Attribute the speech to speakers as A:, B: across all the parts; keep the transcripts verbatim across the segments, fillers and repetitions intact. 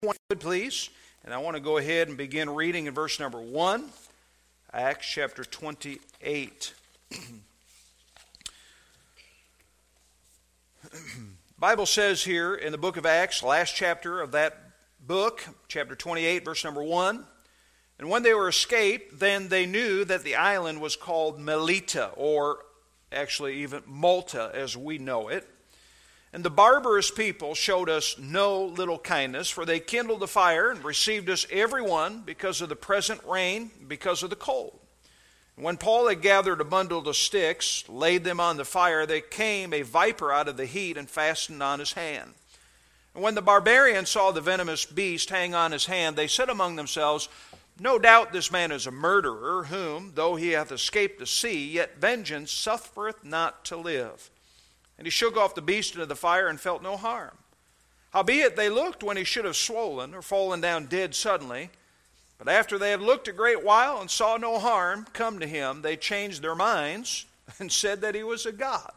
A: Please, and I want to go ahead and begin reading in verse number one, Acts chapter twenty-eight. The Bible says here in the book of Acts, last chapter of that book, chapter twenty-eight, verse number one, and when they were escaped, then they knew that the island was called Melita, or actually even Malta as we know it. And the barbarous people showed us no little kindness, for they kindled a fire and received us every one because of the present rain, because of the cold. And when Paul had gathered a bundle of sticks, laid them on the fire, there came a viper out of the heat and fastened on his hand. And when the barbarians saw the venomous beast hang on his hand, they said among themselves, "No doubt this man is a murderer, whom, though he hath escaped the sea, yet vengeance suffereth not to live." And he shook off the beast into the fire and felt no harm. Howbeit they looked when he should have swollen or fallen down dead suddenly. But after they had looked a great while and saw no harm come to him, they changed their minds and said that he was a god.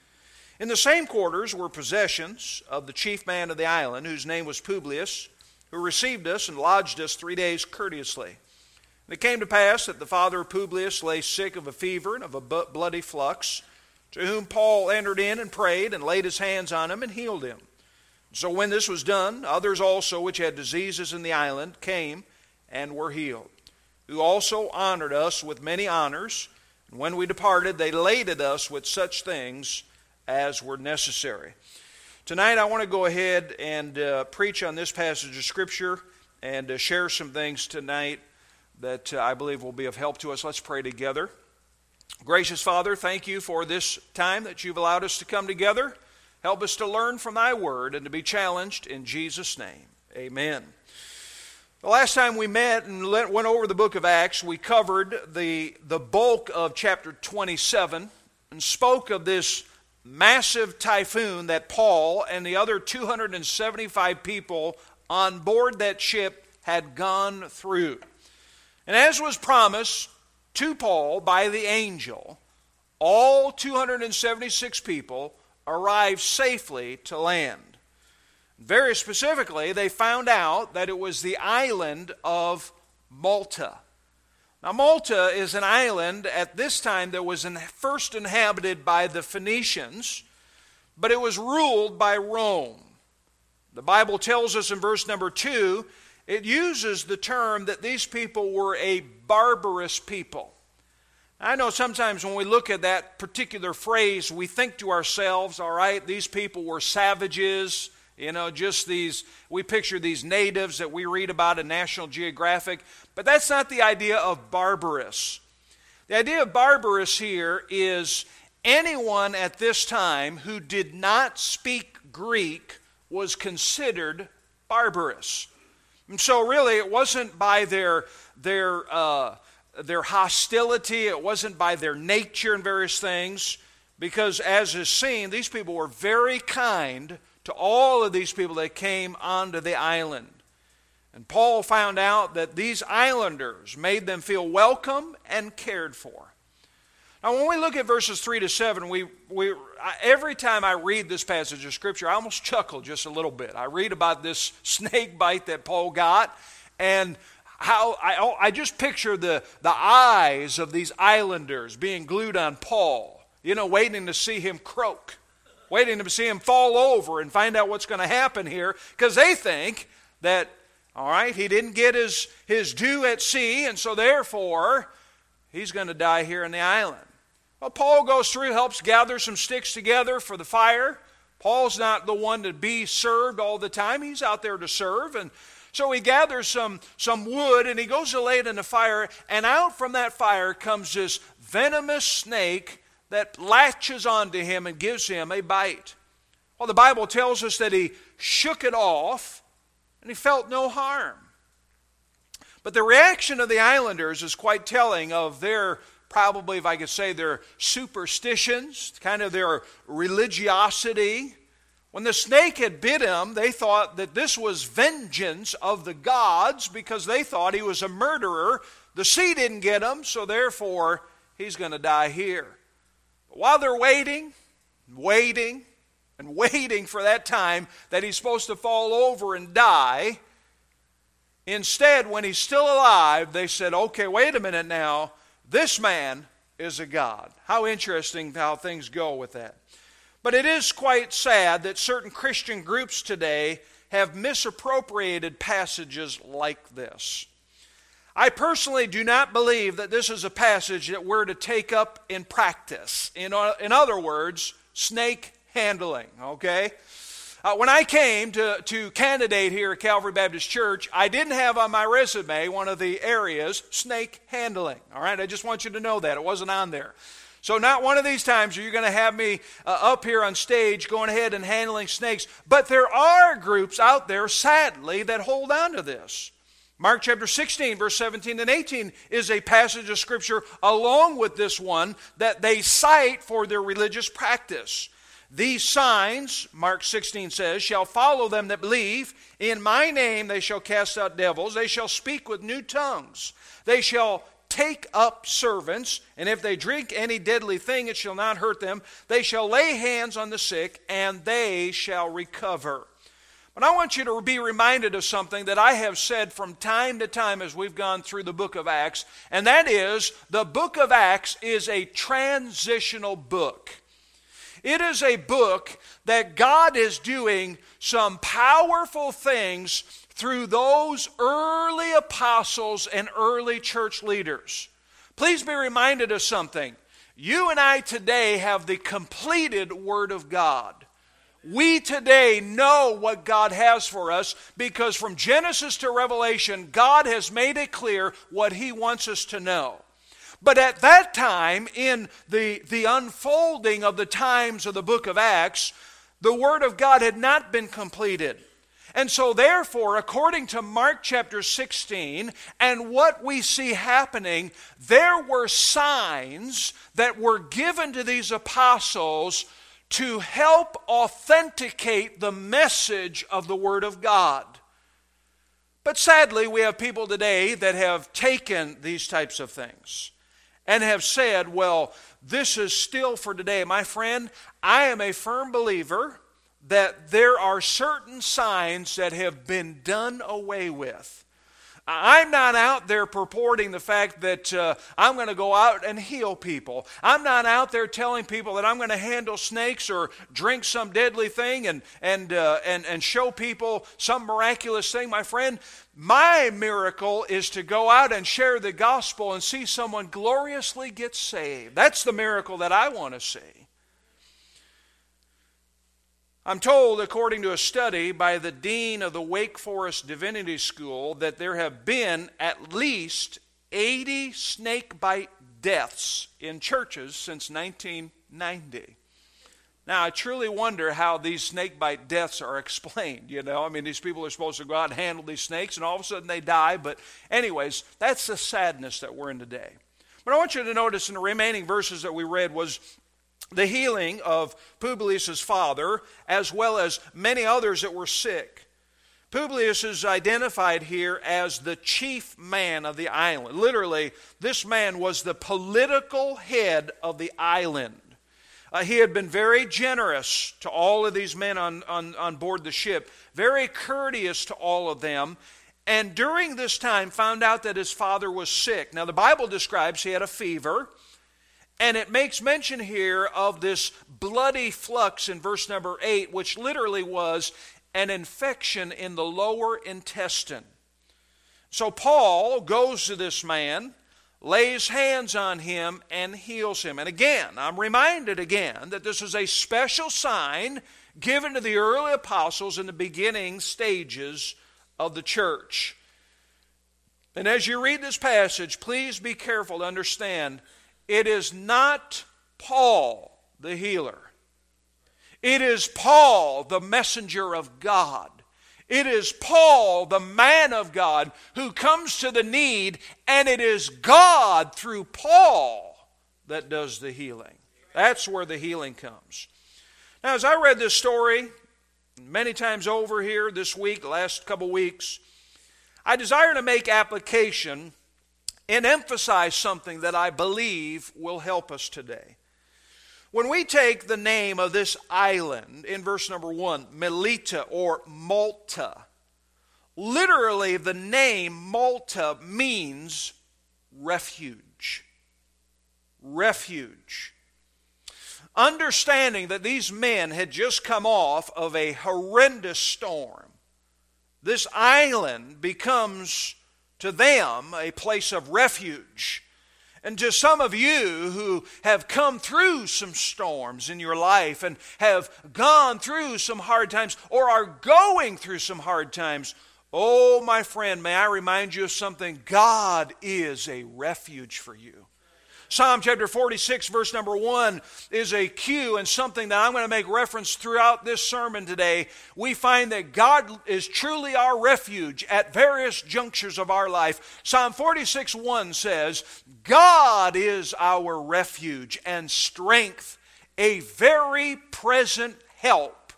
A: In the same quarters were possessions of the chief man of the island, whose name was Publius, who received us and lodged us three days courteously. And it came to pass that the father of Publius lay sick of a fever and of a bloody flux, to whom Paul entered in and prayed and laid his hands on him and healed him. So when this was done, others also which had diseases in the island came and were healed, who also honored us with many honors. And when we departed, they laded us with such things as were necessary. Tonight I want to go ahead and uh, preach on this passage of Scripture and uh, share some things tonight that uh, I believe will be of help to us. Let's pray together. Gracious Father, thank you for this time that you've allowed us to come together. Help us to learn from thy word and to be challenged in Jesus' name. Amen. The last time we met and went over the book of Acts, we covered the, the bulk of chapter twenty-seven and spoke of this massive typhoon that Paul and the other two hundred seventy-five people on board that ship had gone through. And as was promised to Paul by the angel, all two hundred seventy-six people arrived safely to land. Very specifically, they found out that it was the island of Malta. Now, Malta is an island at this time that was first inhabited by the Phoenicians, but it was ruled by Rome. The Bible tells us in verse number two, it uses the term that these people were a barbarous people. I know sometimes when we look at that particular phrase, we think to ourselves, all right, these people were savages, you know, just these, we picture these natives that we read about in National Geographic, but that's not the idea of barbarous. The idea of barbarous here is anyone at this time who did not speak Greek was considered barbarous. And so really it wasn't by their their uh, their hostility, it wasn't by their nature and various things, because as is seen, these people were very kind to all of these people that came onto the island. And Paul found out that these islanders made them feel welcome and cared for. Now, when we look at verses three to seven, we, we every time I read this passage of Scripture, I almost chuckle just a little bit. I read about this snake bite that Paul got, and how I, I just picture the, the eyes of these islanders being glued on Paul, you know, waiting to see him croak, waiting to see him fall over and find out what's going to happen here, because they think that, all right, he didn't get his, his due at sea, and so therefore he's going to die here in the island. Well, Paul goes through, helps gather some sticks together for the fire. Paul's not the one to be served all the time. He's out there to serve. And so he gathers some, some wood and he goes to lay it in the fire. And out from that fire comes this venomous snake that latches onto him and gives him a bite. Well, the Bible tells us that he shook it off and he felt no harm. But the reaction of the islanders is quite telling of their, probably if I could say, their superstitions, kind of their religiosity. When the snake had bit him, they thought that this was vengeance of the gods because they thought he was a murderer. The sea didn't get him, so therefore he's going to die here. But while they're waiting, waiting, and waiting for that time that he's supposed to fall over and die, Instead, when he's still alive, they said, okay, wait a minute now, this man is a god. How interesting how things go with that. But it is quite sad that certain Christian groups today have misappropriated passages like this. I personally do not believe that this is a passage that we're to take up in practice. In, in other words, snake handling, okay? Uh, when I came to, to candidate here at Calvary Baptist Church, I didn't have on my resume one of the areas, snake handling. All right, I just want you to know that. It wasn't on there. So not one of these times are you going to have me uh, up here on stage going ahead and handling snakes. But there are groups out there, sadly, that hold on to this. Mark chapter sixteen, verse seventeen and eighteen is a passage of Scripture along with this one that they cite for their religious practice. These signs, Mark sixteen says, shall follow them that believe. In my name they shall cast out devils. They shall speak with new tongues. They shall take up servants. And if they drink any deadly thing, it shall not hurt them. They shall lay hands on the sick, and they shall recover. But I want you to be reminded of something that I have said from time to time as we've gone through the book of Acts, and that is the book of Acts is a transitional book. It is a book that God is doing some powerful things through those early apostles and early church leaders. Please be reminded of something. You and I today have the completed Word of God. We today know what God has for us because from Genesis to Revelation, God has made it clear what He wants us to know. But at that time, in the, the unfolding of the times of the book of Acts, the Word of God had not been completed. And so therefore, according to Mark chapter sixteen, and what we see happening, there were signs that were given to these apostles to help authenticate the message of the Word of God. But sadly, we have people today that have taken these types of things and have said, well, this is still for today. My friend, I am a firm believer that there are certain signs that have been done away with. I'm not out there purporting the fact that uh, I'm going to go out and heal people. I'm not out there telling people that I'm going to handle snakes or drink some deadly thing and, and, uh, and, and show people some miraculous thing. My friend, my miracle is to go out and share the gospel and see someone gloriously get saved. That's the miracle that I want to see. I'm told, according to a study by the dean of the Wake Forest Divinity School, that there have been at least eighty snake bite deaths in churches since nineteen ninety. Now, I truly wonder how these snake bite deaths are explained, you know. I mean, these people are supposed to go out and handle these snakes, and all of a sudden they die. But anyways, that's the sadness that we're in today. But I want you to notice in the remaining verses that we read was the healing of Publius' father, as well as many others that were sick. Publius is identified here as the chief man of the island. Literally, this man was the political head of the island. Uh, he had been very generous to all of these men on, on, on board the ship, very courteous to all of them, and during this time found out that his father was sick. Now, the Bible describes he had a fever. And it makes mention here of this bloody flux in verse number eight, which literally was an infection in the lower intestine. So Paul goes to this man, lays hands on him, and heals him. And again, I'm reminded again that this is a special sign given to the early apostles in the beginning stages of the church. And as you read this passage, please be careful to understand it is not Paul the healer. It is Paul the messenger of God. It is Paul the man of God who comes to the need, and it is God through Paul that does the healing. That's where the healing comes. Now, as I read this story many times over here this week, the last couple weeks, I desire to make application and emphasize something that I believe will help us today. When we take the name of this island in verse number one, Melita or Malta, Literally, the name Malta means refuge. Refuge. Understanding that these men had just come off of a horrendous storm, this island becomes to them a place of refuge. And to some of you who have come through some storms in your life and have gone through some hard times or are going through some hard times, oh, my friend, may I remind you of something? God is a refuge for you. Psalm chapter forty-six, verse number one is a cue and something that I'm going to make reference throughout this sermon today. We find that God is truly our refuge at various junctures of our life. Psalm forty-six, one says, God is our refuge and strength, a very present help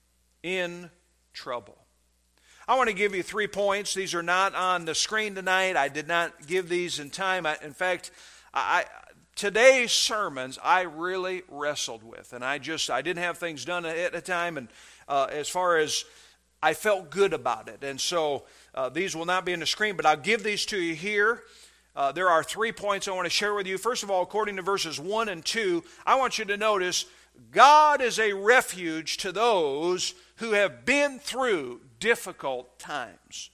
A: in trouble. I want to give you three points. These are not on the screen tonight. I did not give these in time. I, in fact, I... Today's sermons I really wrestled with, and I just I didn't have things done at a time, and uh, as far as I felt good about it, and so uh, these will not be on the screen, but I'll give these to you here. Uh, there are three points I want to share with you. First of all, according to verses one and two, I want you to notice God is a refuge to those who have been through difficult times.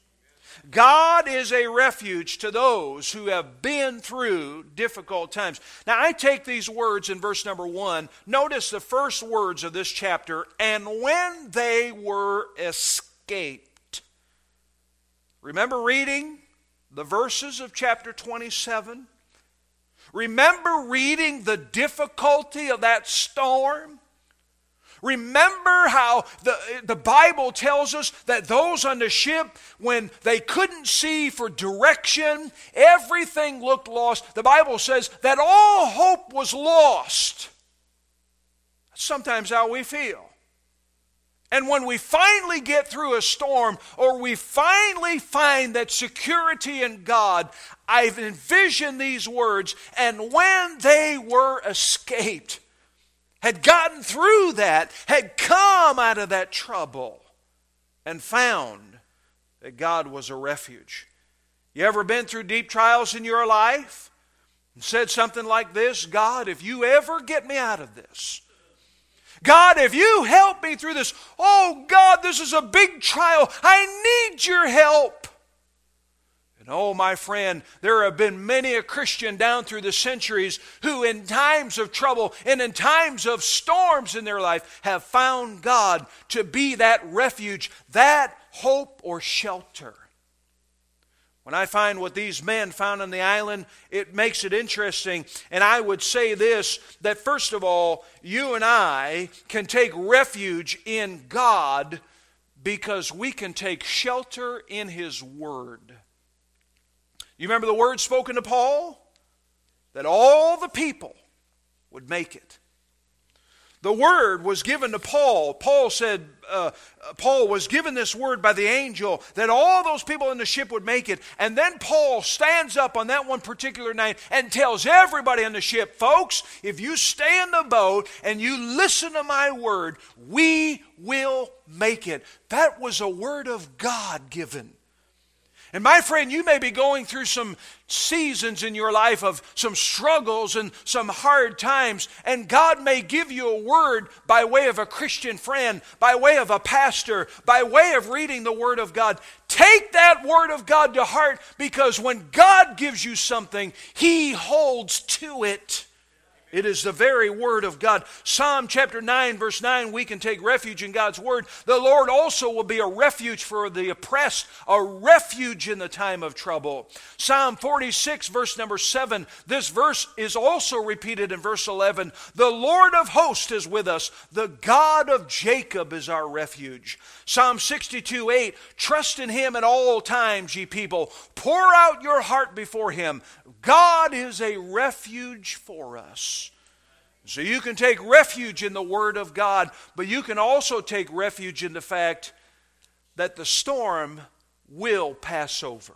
A: God is a refuge to those who have been through difficult times. Now, I take these words in verse number one. Notice the first words of this chapter, and when they were escaped. Remember reading the verses of chapter twenty-seven? Remember reading the difficulty of that storm? Remember how the, the Bible tells us that those on the ship, when they couldn't see for direction, everything looked lost. The Bible says that all hope was lost. That's sometimes how we feel. And when we finally get through a storm, or we finally find that security in God, I've envisioned these words, and when they were escaped, had gotten through that, had come out of that trouble, and found that God was a refuge. You ever been through deep trials in your life and said something like this? God, if you ever get me out of this, God, if you help me through this, oh God, this is a big trial. I need your help. And oh, my friend, there have been many a Christian down through the centuries who in times of trouble and in times of storms in their life have found God to be that refuge, that hope or shelter. When I find what these men found on the island, it makes it interesting. And I would say this, that first of all, you and I can take refuge in God because we can take shelter in His Word. You remember the word spoken to Paul? That all the people would make it. The word was given to Paul. Paul said, uh, Paul was given this word by the angel that all those people in the ship would make it. And then Paul stands up on that one particular night and tells everybody on the ship, folks, if you stay in the boat and you listen to my word, we will make it. That was a word of God given. And my friend, you may be going through some seasons in your life of some struggles and some hard times, and God may give you a word by way of a Christian friend, by way of a pastor, by way of reading the Word of God. Take that Word of God to heart, because when God gives you something, He holds to it. It is the very Word of God. Psalm chapter nine, verse nine, we can take refuge in God's Word. The Lord also will be a refuge for the oppressed, a refuge in the time of trouble. Psalm forty-six, verse number seven, this verse is also repeated in verse eleven. The Lord of hosts is with us. The God of Jacob is our refuge. Psalm sixty-two, eight, trust in Him at all times, ye people. Pour out your heart before Him. God is a refuge for us. So you can take refuge in the Word of God, but you can also take refuge in the fact that the storm will pass over.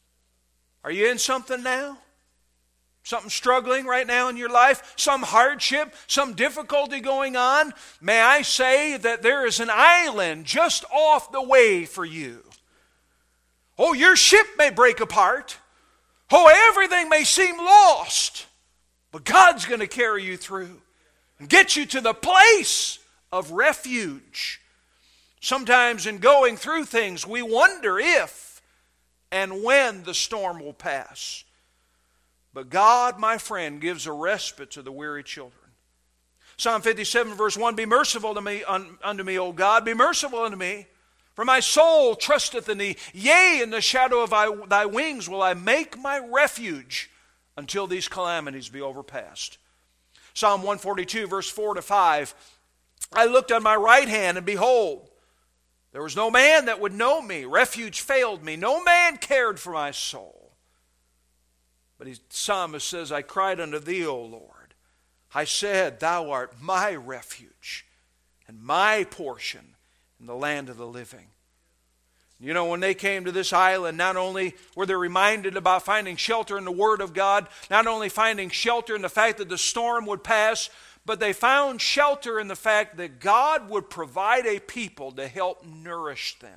A: Are you in something now? Something struggling right now in your life? Some hardship? Some difficulty going on? May I say that there is an island just off the way for you. Oh, your ship may break apart. Oh, everything may seem lost. But God's going to carry you through and get you to the place of refuge. Sometimes in going through things, we wonder if and when the storm will pass. But God, my friend, gives a respite to the weary children. Psalm fifty-seven, verse one, Be merciful to me, un, unto me, O God, be merciful unto me, for my soul trusteth in thee. Yea, in the shadow of thy, thy wings will I make my refuge until these calamities be overpassed. Psalm one forty-two, verse four to five, I looked on my right hand, and behold, there was no man that would know me. Refuge failed me. No man cared for my soul. But the psalmist says, I cried unto thee, O Lord. I said, Thou art my refuge and my portion in the land of the living. You know, when they came to this island, not only were they reminded about finding shelter in the Word of God, not only finding shelter in the fact that the storm would pass, but they found shelter in the fact that God would provide a people to help nourish them.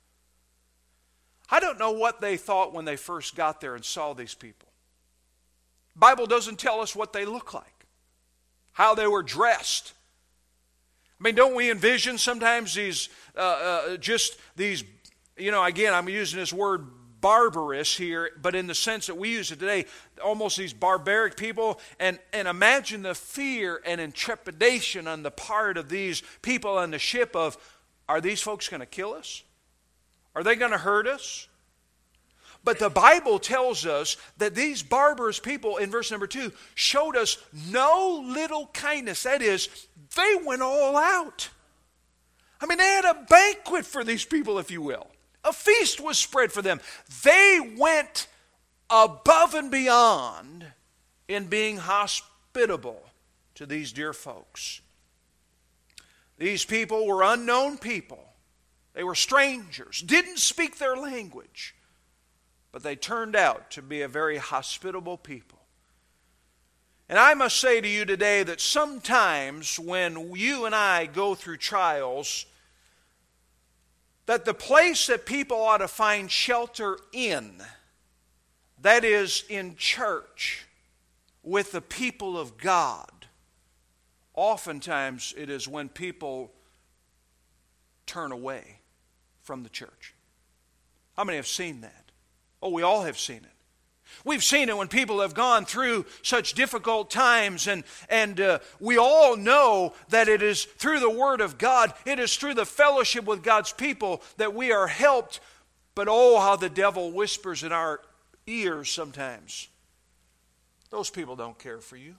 A: I don't know what they thought when they first got there and saw these people. The Bible doesn't tell us what they look like, how they were dressed. I mean, don't we envision sometimes these, uh, uh, just these, you know, again, I'm using this word barbarous here, but in the sense that we use it today, almost these barbaric people, and, and imagine the fear and intrepidation on the part of these people on the ship of, are these folks going to kill us? Are they going to hurt us? But the Bible tells us that these barbarous people, in verse number two, showed us no little kindness. That is, they went all out. I mean, they had a banquet for these people, if you will. A feast was spread for them. They went above and beyond in being hospitable to these dear folks. These people were unknown people. They were strangers, didn't speak their language, but they turned out to be a very hospitable people. And I must say to you today that sometimes when you and I go through trials, that the place that people ought to find shelter in, that is in church, with the people of God, oftentimes it is when people turn away from the church. How many have seen that? Oh, we all have seen it. We've seen it when people have gone through such difficult times, and, and uh, we all know that it is through the Word of God, it is through the fellowship with God's people that we are helped. But oh, how the devil whispers in our ears sometimes. Those people don't care for you.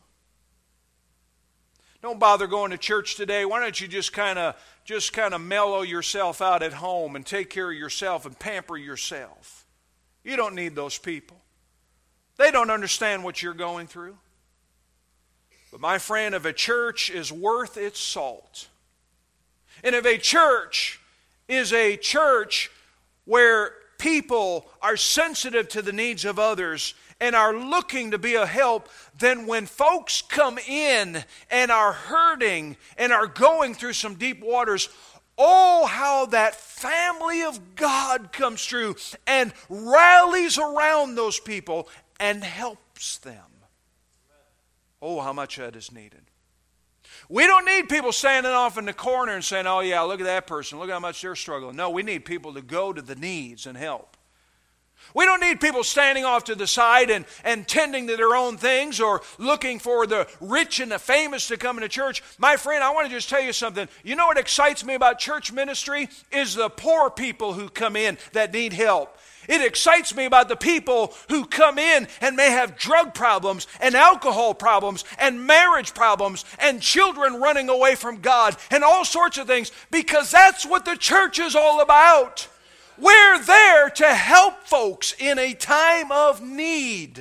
A: Don't bother going to church today. Why don't you just kind of just kind of mellow yourself out at home and take care of yourself and pamper yourself? You don't need those people. They don't understand what you're going through. But my friend, if a church is worth its salt, and if a church is a church where people are sensitive to the needs of others and are looking to be a help, then when folks come in and are hurting and are going through some deep waters, oh, how that family of God comes through and rallies around those people and helps them. Oh, how much that is needed. We don't need people standing off in the corner and saying, oh yeah, look at that person, look how much they're struggling. No, we need people to go to the needs and help. We don't need people standing off to the side and, and tending to their own things or looking for the rich and the famous to come into church. My friend, I want to just tell you something. You know what excites me about church ministry is the poor people who come in that need help. It excites me about the people who come in and may have drug problems and alcohol problems and marriage problems and children running away from God and all sorts of things, because that's what the church is all about. We're there to help folks in a time of need.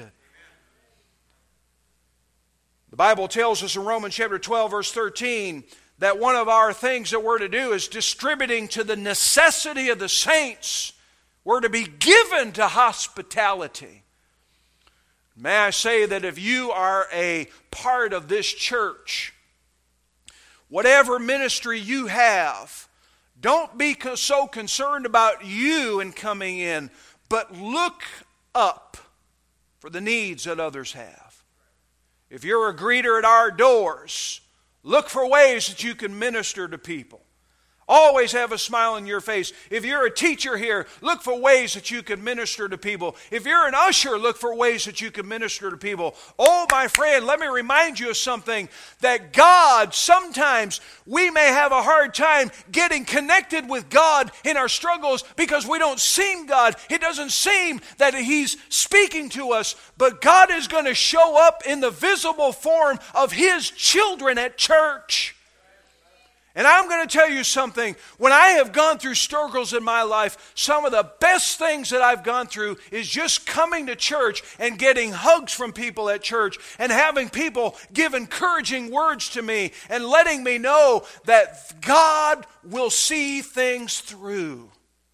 A: The Bible tells us in Romans chapter twelve, verse thirteen, that one of our things that we're to do is distributing to the necessity of the saints. We're to be given to hospitality. May I say that if you are a part of this church, whatever ministry you have, don't be so concerned about you and coming in, but look up for the needs that others have. If you're a greeter at our doors, look for ways that you can minister to people. Always have a smile on your face. If you're a teacher here, look for ways that you can minister to people. If you're an usher, look for ways that you can minister to people. Oh, my friend, let me remind you of something, that God, sometimes we may have a hard time getting connected with God in our struggles because we don't seem God. It doesn't seem that He's speaking to us, but God is going to show up in the visible form of His children at church. And I'm going to tell you something. When I have gone through struggles in my life, some of the best things that I've gone through is just coming to church and getting hugs from people at church and having people give encouraging words to me and letting me know that God will see things through.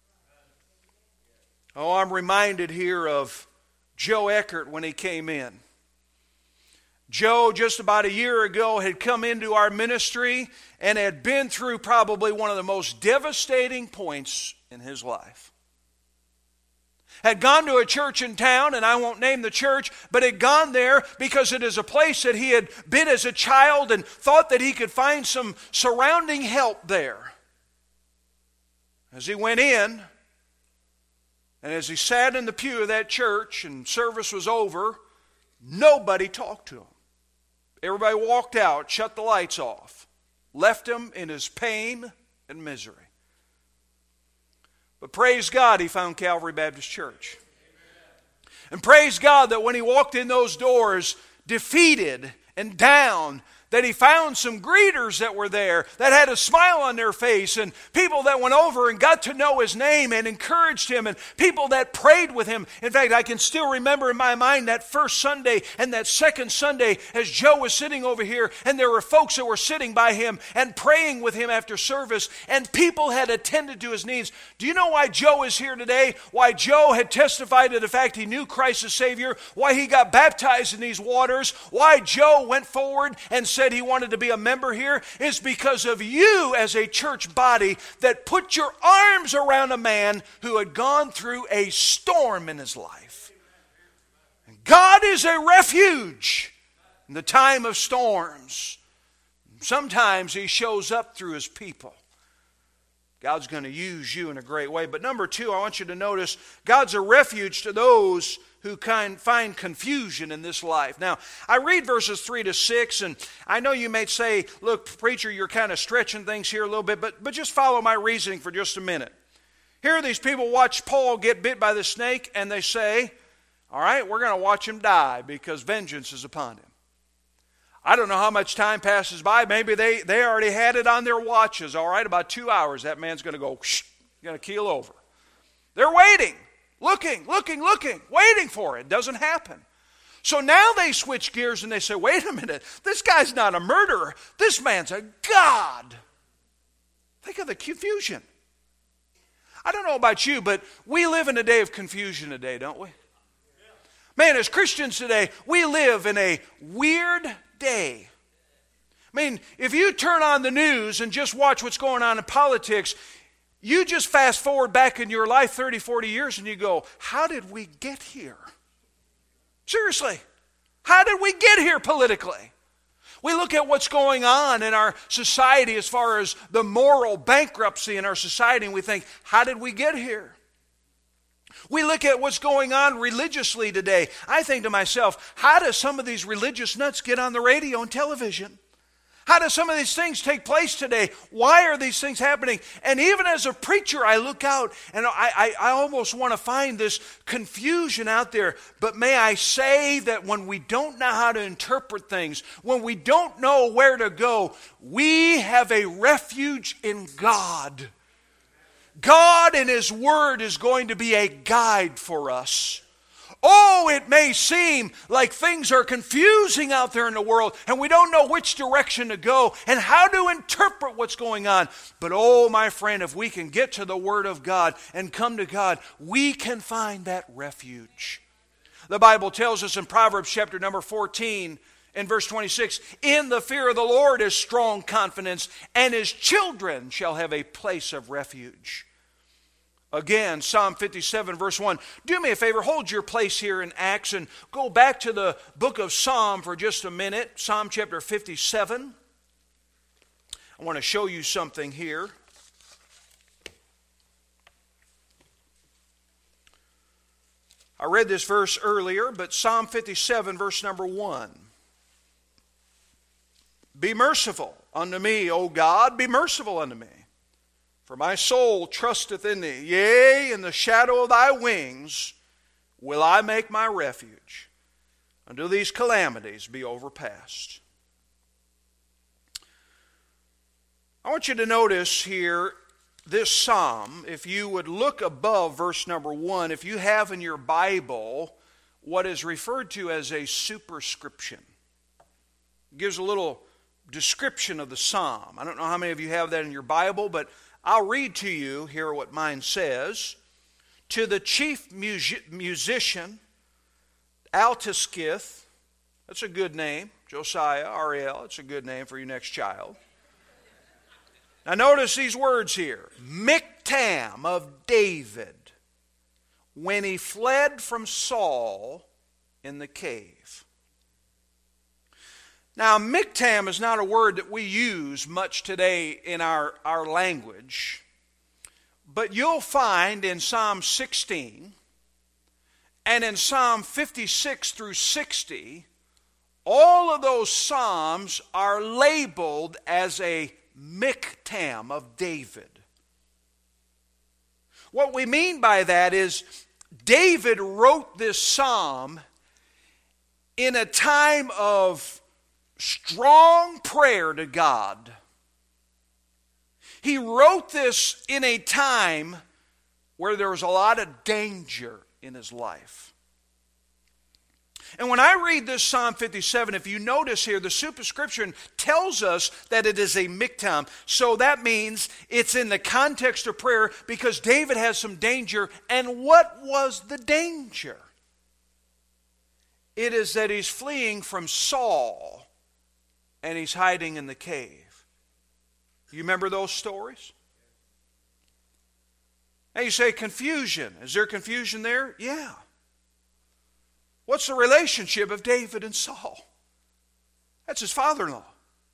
A: Oh, I'm reminded here of Joe Eckert when he came in. Joe, just about a year ago, had come into our ministry and had been through probably one of the most devastating points in his life. Had gone to a church in town, and I won't name the church, but had gone there because it is a place that he had been as a child and thought that he could find some surrounding help there. As he went in, and as he sat in the pew of that church and service was over, nobody talked to him. Everybody walked out, shut the lights off, left him in his pain and misery. But praise God, he found Calvary Baptist Church. And praise God that when he walked in those doors, defeated and down, that he found some greeters that were there that had a smile on their face, and people that went over and got to know his name and encouraged him, and people that prayed with him. In fact, I can still remember in my mind that first Sunday and that second Sunday as Joe was sitting over here, and there were folks that were sitting by him and praying with him after service, and people had attended to his needs. Do you know why Joe is here today? Why Joe had testified to the fact he knew Christ as Savior? Why he got baptized in these waters? Why Joe went forward and said he wanted to be a member here? Is because of you as a church body that put your arms around a man who had gone through a storm in his life. And God is a refuge in the time of storms. Sometimes He shows up through His people. God's going to use you in a great way. But number two, I want you to notice God's a refuge to those who can find confusion in this life. Now, I read verses three to six, and I know you may say, look, preacher, you're kind of stretching things here a little bit, but, but just follow my reasoning for just a minute. Here these people watch Paul get bit by the snake, and they say, all right, we're going to watch him die because vengeance is upon him. I don't know how much time passes by. Maybe they, they already had it on their watches. All right, about two hours, that man's going to go, whoosh, going to keel over. They're waiting. Looking, looking, looking, waiting for it. It doesn't happen. So now they switch gears and they say, wait a minute, this guy's not a murderer. This man's a God. Think of the confusion. I don't know about you, but we live in a day of confusion today, don't we? Man, as Christians today, we live in a weird day. I mean, if you turn on the news and just watch what's going on in politics, you just fast forward back in your life thirty, forty years and you go, how did we get here? Seriously, how did we get here politically? We look at what's going on in our society as far as the moral bankruptcy in our society and we think, how did we get here? We look at what's going on religiously today. I think to myself, how do some of these religious nuts get on the radio and television? How do some of these things take place today? Why are these things happening? And even as a preacher, I look out and I, I, I almost want to find this confusion out there. But may I say that when we don't know how to interpret things, when we don't know where to go, we have a refuge in God. God in His Word is going to be a guide for us. Oh, it may seem like things are confusing out there in the world and we don't know which direction to go and how to interpret what's going on. But oh, my friend, if we can get to the Word of God and come to God, we can find that refuge. The Bible tells us in Proverbs chapter number fourteen and verse twenty-six, in the fear of the Lord is strong confidence, and His children shall have a place of refuge. Again, Psalm fifty-seven, verse one. Do me a favor, hold your place here in Acts and go back to the book of Psalm for just a minute. Psalm chapter fifty-seven. I want to show you something here. I read this verse earlier, but Psalm fifty-seven, verse number one. Be merciful unto me, O God, be merciful unto me. For my soul trusteth in thee. Yea, in the shadow of thy wings will I make my refuge, until these calamities be overpast. I want you to notice here this psalm, if you would look above verse number one, if you have in your Bible what is referred to as a superscription. It gives a little description of the psalm. I don't know how many of you have that in your Bible, but I'll read to you here what mine says. To the chief music- musician, Altaskith, that's a good name, Josiah, Ariel, it's a good name for your next child. Now notice these words here. Miktam of David, when he fled from Saul in the cave. Now, miktam is not a word that we use much today in our, our language, but you'll find in Psalm sixteen and in Psalm fifty-six through sixty, all of those psalms are labeled as a miktam of David. What we mean by that is David wrote this psalm in a time of strong prayer to God. He wrote this in a time where there was a lot of danger in his life. And when I read this Psalm fifty-seven, if you notice here, the superscription tells us that it is a miktam. So that means it's in the context of prayer because David has some danger. And what was the danger? It is that he's fleeing from Saul and he's hiding in the cave. You remember those stories? And you say confusion. Is there confusion there? Yeah. What's the relationship of David and Saul? That's his father-in-law.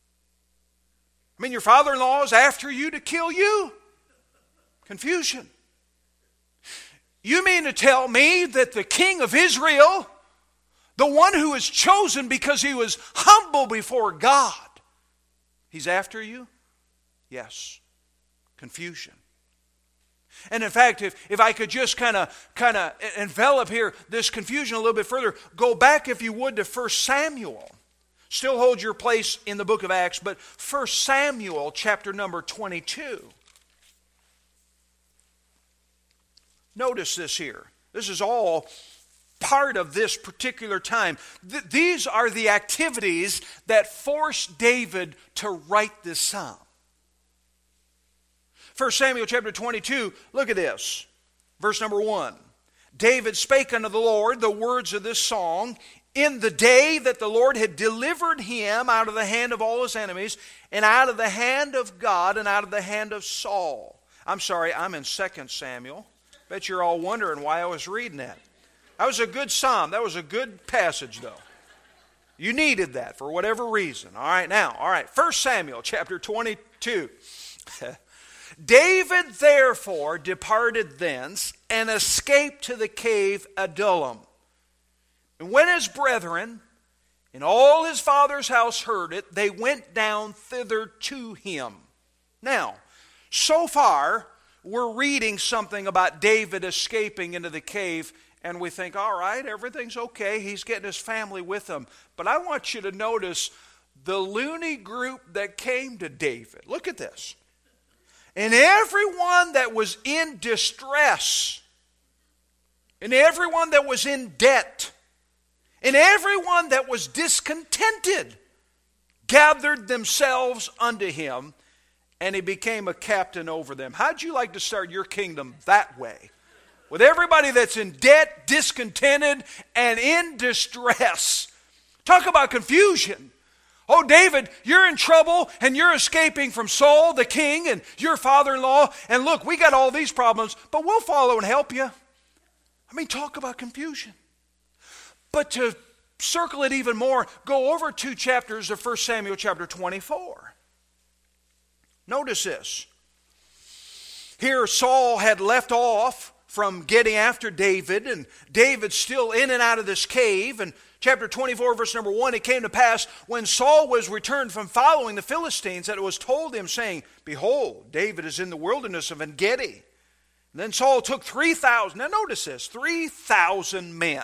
A: I mean, your father-in-law is after you to kill you. Confusion. You mean to tell me that the king of Israel, the one who is chosen because he was humble before God, he's after you? Yes. Confusion. And in fact, if, if I could just kind of kind of envelop here this confusion a little bit further, go back, if you would, to First Samuel. Still hold your place in the book of Acts, but First Samuel chapter number twenty-two. Notice this here. This is all part of this particular time. Th- these are the activities that forced David to write this psalm. First Samuel chapter twenty-two, look at this. Verse number one. David spake unto the Lord the words of this song in the day that the Lord had delivered him out of the hand of all his enemies, and out of the hand of God, and out of the hand of Saul. I'm sorry, I'm in Second Samuel. Bet you're all wondering why I was reading that. That was a good psalm. That was a good passage, though. You needed that for whatever reason. All right, now, all right. First Samuel chapter twenty-two. David therefore departed thence and escaped to the cave Adullam. And when his brethren and all his father's house heard it, they went down thither to him. Now, so far, we're reading something about David escaping into the cave, and we think, all right, everything's okay. He's getting his family with him. But I want you to notice the loony group that came to David. Look at this. And everyone that was in distress, and everyone that was in debt, and everyone that was discontented gathered themselves unto him, and he became a captain over them. How'd you like to start your kingdom that way? With everybody that's in debt, discontented, and in distress. Talk about confusion. Oh, David, you're in trouble and you're escaping from Saul, the king, and your father-in-law. And look, we got all these problems, but we'll follow and help you. I mean, talk about confusion. But to circle it even more, go over two chapters of First Samuel chapter twenty-four. Notice this. Here Saul had left off from getting after David, and David's still in and out of this cave. And chapter twenty-four, verse number one, it came to pass when Saul was returned from following the Philistines that it was told him, saying, Behold, David is in the wilderness of En-gedi. And then Saul took three thousand, now notice this, three thousand men.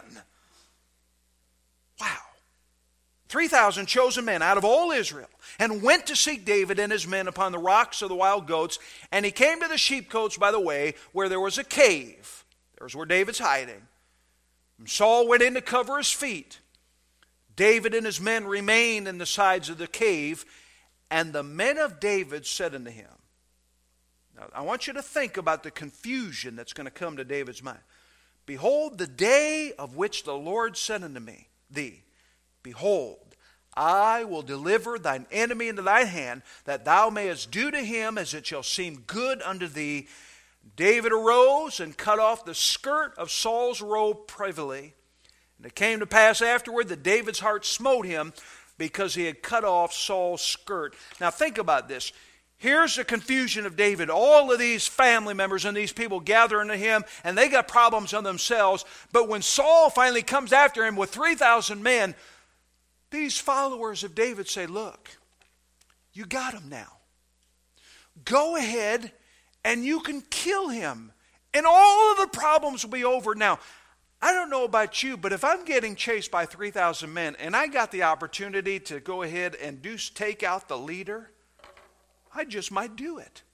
A: Wow. three thousand chosen men out of all Israel, and went to seek David and his men upon the rocks of the wild goats. And he came to the sheepcotes by the way, where there was a cave. There's where David's hiding. And Saul went in to cover his feet. David and his men remained in the sides of the cave, and the men of David said unto him. Now, I want you to think about the confusion that's going to come to David's mind. Behold, the day of which the Lord said unto me, thee, Behold, I will deliver thine enemy into thy hand, that thou mayest do to him as it shall seem good unto thee. David arose and cut off the skirt of Saul's robe privily. And it came to pass afterward that David's heart smote him, because he had cut off Saul's skirt. Now think about this. Here's the confusion of David. All of these family members and these people gather unto him, and they got problems on themselves. But when Saul finally comes after him with three thousand men, these followers of David say, look, you got him now. Go ahead and you can kill him, and all of the problems will be over. Now, I don't know about you, but if I'm getting chased by three thousand men and I got the opportunity to go ahead and do take out the leader, I just might do it.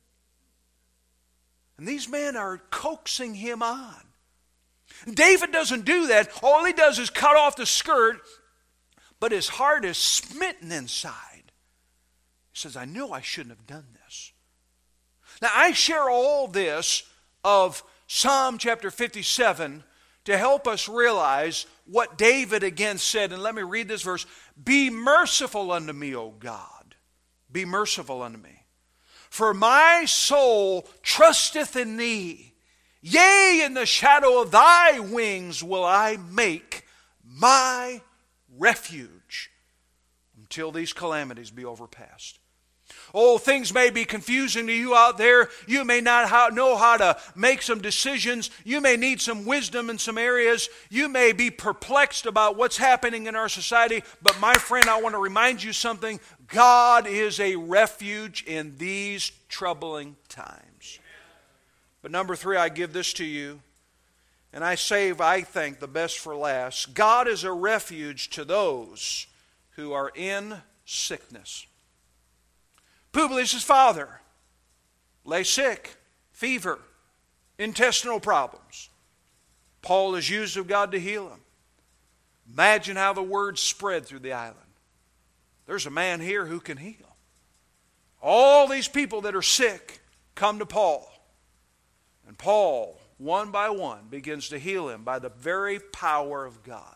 A: And these men are coaxing him on. David doesn't do that. All he does is cut off the skirt, but his heart is smitten inside. He says, I know I shouldn't have done this. Now, I share all this of Psalm chapter fifty-seven to help us realize what David again said. And let me read this verse. Be merciful unto me, O God. Be merciful unto me. For my soul trusteth in thee. Yea, in the shadow of thy wings will I make my refuge until these calamities be overpassed. Oh, things may be confusing to you out there. You may not know how to make some decisions. You may need some wisdom in some areas. You may be perplexed about what's happening in our society. But my friend, I want to remind you something. God is a refuge in these troubling times. But number three, I give this to you. And I save, I think, the best for last. God is a refuge to those who are in sickness. Publius' father lay sick, fever, intestinal problems. Paul is used of God to heal him. Imagine how the word spread through the island. There's a man here who can heal. All these people that are sick come to Paul. And Paul, one by one, begins to heal him by the very power of God.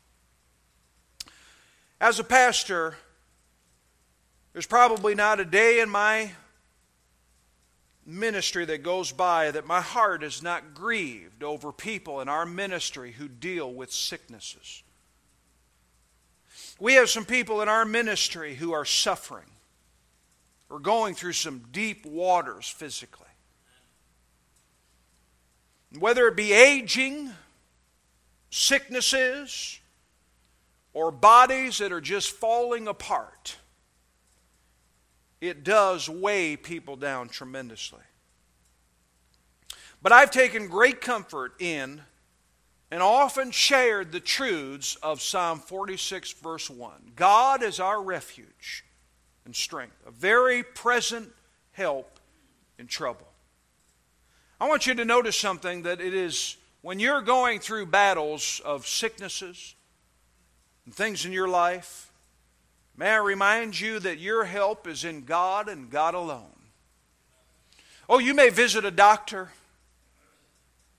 A: As a pastor, there's probably not a day in my ministry that goes by that my heart is not grieved over people in our ministry who deal with sicknesses. We have some people in our ministry who are suffering. We're going through some deep waters physically. Whether it be aging, sicknesses, or bodies that are just falling apart, it does weigh people down tremendously. But I've taken great comfort in and often shared the truths of Psalm forty-six verse one. God is our refuge and strength, a very present help in trouble. I want you to notice something, that it is when you're going through battles of sicknesses and things in your life, may I remind you that your help is in God and God alone. Oh, you may visit a doctor,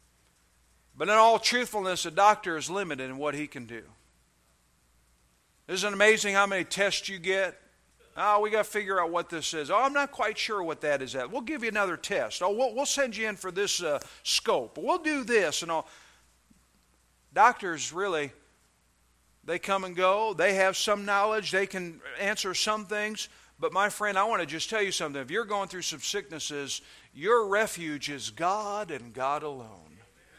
A: but in all truthfulness, a doctor is limited in what he can do. Isn't it amazing how many tests you get? Oh, we got to figure out what this is. Oh, I'm not quite sure what that is at. We'll give you another test. Oh, we'll, we'll send you in for this uh, scope. We'll do this and all. Doctors really, they come and go. They have some knowledge. They can answer some things. But my friend, I want to just tell you something. If you're going through some sicknesses, your refuge is God and God alone.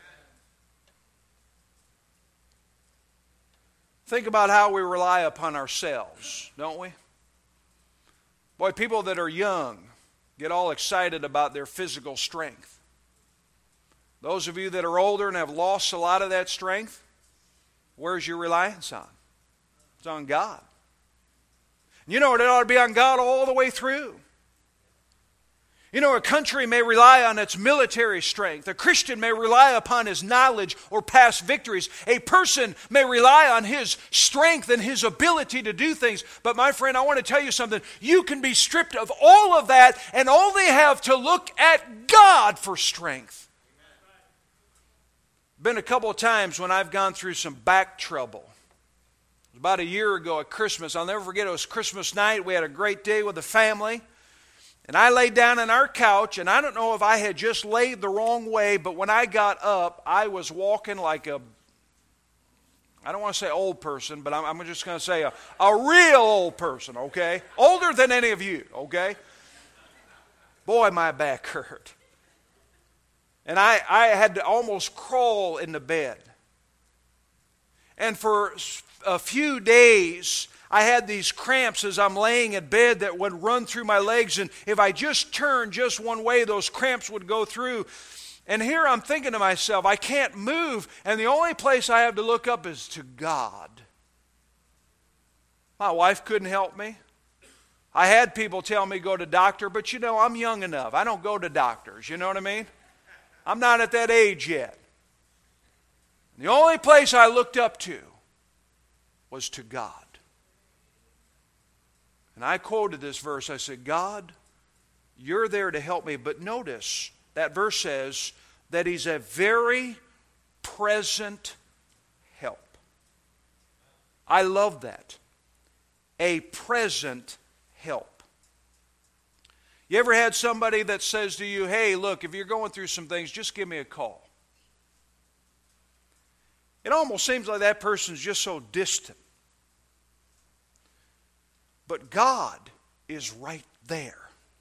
A: Think about how we rely upon ourselves, don't we? Boy, people that are young get all excited about their physical strength. Those of you that are older and have lost a lot of that strength, where's your reliance on? It's on God. You know, it ought to be on God all the way through. You know, a country may rely on its military strength. A Christian may rely upon his knowledge or past victories. A person may rely on his strength and his ability to do things. But my friend, I want to tell you something. You can be stripped of all of that and only have to look at God for strength. Been a couple of times when I've gone through some back trouble. It was about a year ago at Christmas. I'll never forget, it was Christmas night. We had a great day with the family. And I laid down on our couch, and I don't know if I had just laid the wrong way, but when I got up, I was walking like a, I don't want to say old person, but I'm, I'm just going to say a, a real old person, okay? Older than any of you, okay? Boy, my back hurt. And I, I had to almost crawl into bed. And for a few days, I had these cramps as I'm laying in bed that would run through my legs, and if I just turned just one way, those cramps would go through. And here I'm thinking to myself, I can't move, and the only place I have to look up is to God. My wife couldn't help me. I had people tell me go to doctor, but you know, I'm young enough. I don't go to doctors, you know what I mean? I'm not at that age yet. The only place I looked up to was to God. And I quoted this verse. I said, God, you're there to help me. But notice, that verse says that He's a very present help. I love that. A present help. You ever had somebody that says to you, hey, look, if you're going through some things, just give me a call. It almost seems like that person's just so distant. But God is right there.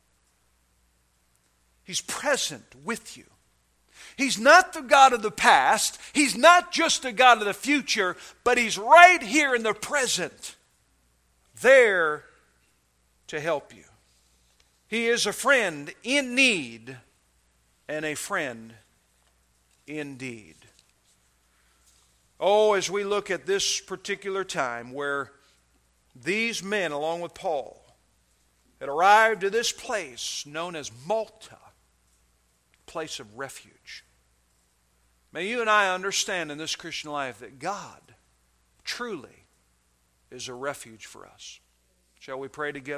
A: He's present with you. He's not the God of the past. He's not just the God of the future, but He's right here in the present, there to help you. He is a friend in need and a friend indeed. Oh, as we look at this particular time where these men, along with Paul, had arrived to this place known as Malta, place of refuge. May you and I understand in this Christian life that God truly is a refuge for us. Shall we pray together?